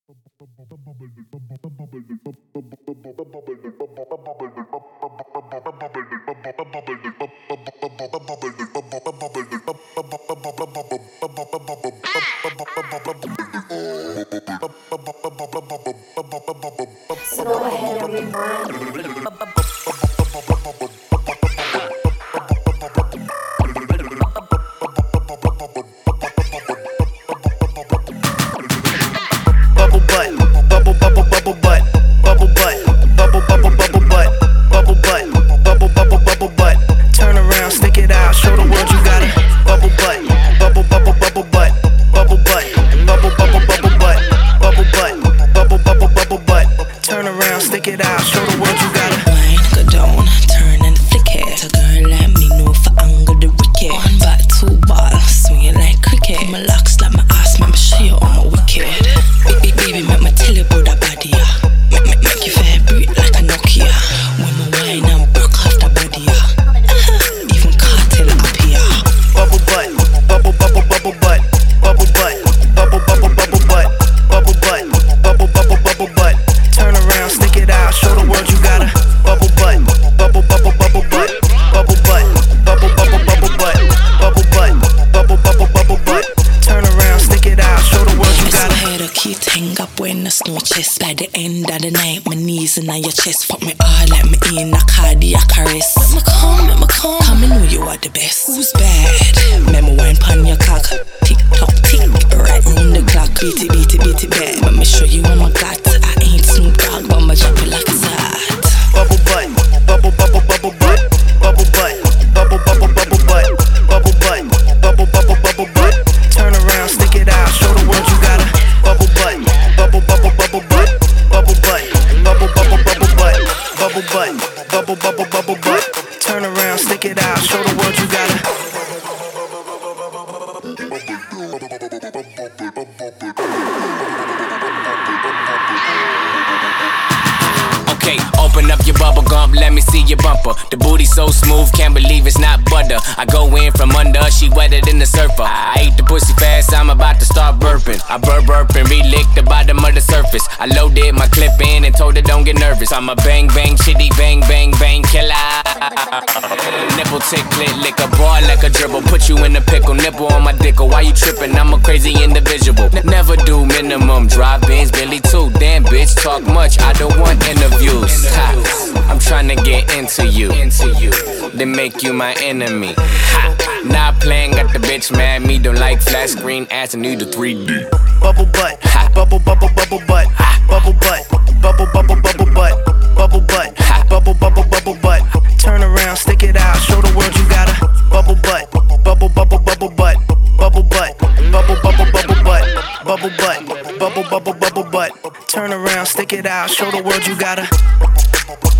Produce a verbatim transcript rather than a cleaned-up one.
So go ahead and rewind. Bubble butt, bubble bubble bubble butt, bubble butt, bubble bubble bubble butt, bubble butt, bubble bubble bubble butt. Turn around, stick it out, show the world you got it. Bubble butt, bubble bubble bubble butt, bubble butt, bubble bubble bubble butt, bubble butt, bubble bubble bubble butt. Turn around, stick it out, show the world you got it. Wine, go down, turn and flick it. A girl like me know for angle the wicket. One back, two ball, swing it like cricket. My locks like my ass, make me show you all my wicked. Baby, baby, make me tell you about that body, yeah. Make, make, make you vibrate like a Nokia. When my wine and broke off the body, yeah. Even cartel up here. Bubble butt, bubble bubble bubble butt, bubble butt, bubble bubble bubble butt, bubble butt, bubble bubble bubble butt. Turn around, stick it out, show the world you got it. Bubble butt, bubble bubble bubble butt, bubble butt, bubble bubble bubble butt, bubble butt, bubble bubble bubble butt. Turn around, stick it out, show the world you got it. Head a key hang up when the snow chest. By the end of the night, my knees in your chest. Fuck me all like me in a cardiac arrest. Let me come, let me come. Come and know you are the best. Who's bad? Memo wine pan your cock. Tick tock tick, right round the clock. Beat it, beat it, beat it bad. Let me show you what my got. I ain't Snoop Dogg, but I'ma drop it like it's hot. Bubble butt, bubble bubble bubble butt, bubble butt, bubble bubble bubble butt, bubble butt, bubble bubble bubble butt. Turn around, stick it out, show the world you got it. Bubble butt, bubble bubble bubble butt, bubble butt, bubble bubble bubble butt, bubble butt, bubble bubble bubble butt. Turn around, stick it out, show the world you got it. Okay, open up your bubble gum, let me see your bumper. The booty so smooth, can't believe it's not butter. I go in from under, she wetter than the surfer. I ate the pussy fast, I'm about to start burping. I burp burp and re-lick the bottom of the surface. I loaded my clip in and told her don't get nervous. I'm a bang bang chitty bang bang bang killer. Nipple tick lit, lick a ball like a dribble. Put you in a pickle, nipple on my dickle. Why you tripping? I'm a crazy individual. Never do minimum, drive-ins, Billy too. Damn bitch, talk much, I don't want interviews. Ha. I'm tryna get into you, into you, then make you my enemy. Ha. Not playing, got the bitch mad. Me don't like flat screen ass and need a three D. Bubble butt, ha. Bubble bubble bubble butt, ha. Bubble butt, bubble bubble bubble butt, bubble butt, ha. Bubble bubble bubble butt. Turn around, stick it out, show the world you got it. Bubble butt, bubble bubble bubble butt, bubble butt, bubble bubble bubble butt, bubble butt, bubble bubble bubble butt. Turn around, stick it out, show the world you got it.